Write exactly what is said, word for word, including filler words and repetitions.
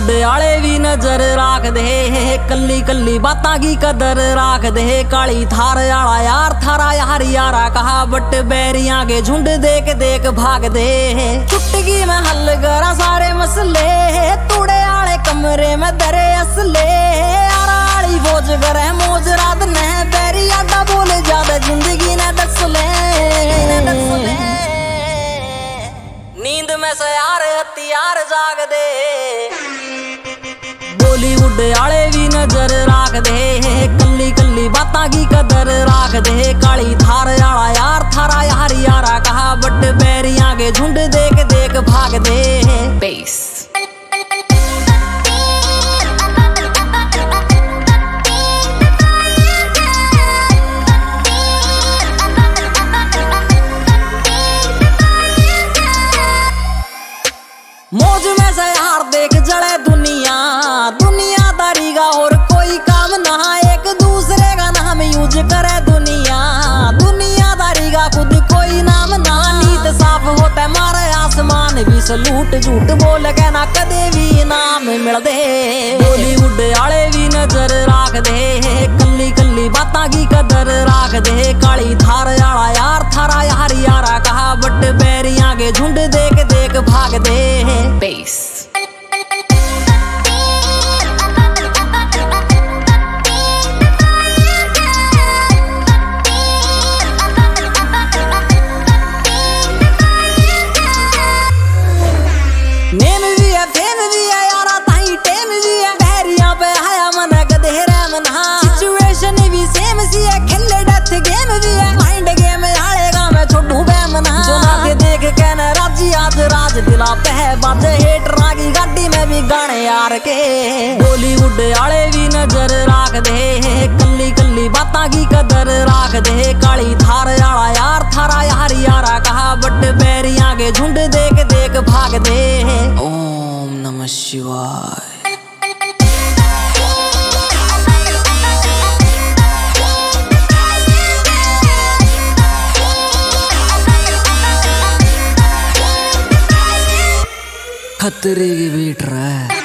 आले भी नजर राख दे, कल्ली कल्ली बातां की कदर राख दे। काली थार आला यार थारा यार यारा कहा, बट बैरियां के झुंड देख देख भाग दे। चुटकी में हल करा सारे मसले, तूड़े आले कमरे में दरे असले। आराली बोझ करे मौज रात ने, बैरी आडा बोले ज्यादा जिंदगी ने दसले। नींद में से यार हथियार जाग दे, बॉलीवुड आले भी नजर राख दे, कल्ली कल्ली बातां की कदर राख दे। काली थार आला यार थारा यार यारा कहा, बट बैरियां के झुंड देख देख भाग दे। बेस मौज में से यार देख जले दुनिया, दुनियादारी का और कोई काम ना, एक दूसरे का नाम यूज करे दुनिया। दुनियादारी का खुद कोई नाम ना, नीत साफ होता मारे आसमान भी सलूट। झूठ बोल के ना कदे भी इनाम मिल दे। बॉलीवुड आले भी नजर राख दे, कल्ली कल्ली बातां की कदर राख दे। काली थार आला यार थारा यार यारा कहा, बट बैरियां के झुंड देख देख भाग दे। बेस नेम भी है फेम भी है यारा ताई टेम भी है, बैरियां पे आया मन गधेरा मना। सिचुएशन भी सेम सी है, खेले डेथ गेम भी है, माइंड गेम आलेगा मैं छोटू बैमना। जो ना के देख के न राजी आज राज दिला पे है, बाजे हेट रागी गाड़ी में भी गाने यार के। बॉलीवुड आले भी नजर राख दे, कल्ली कल्ली बातां की कदर राख दे। काली थार आला यार थारा यार यारा कहा, बट बैरियां के झुंड देख देख भाग दे। ओम नमः शिवाय। खतरे की बेट रहा है।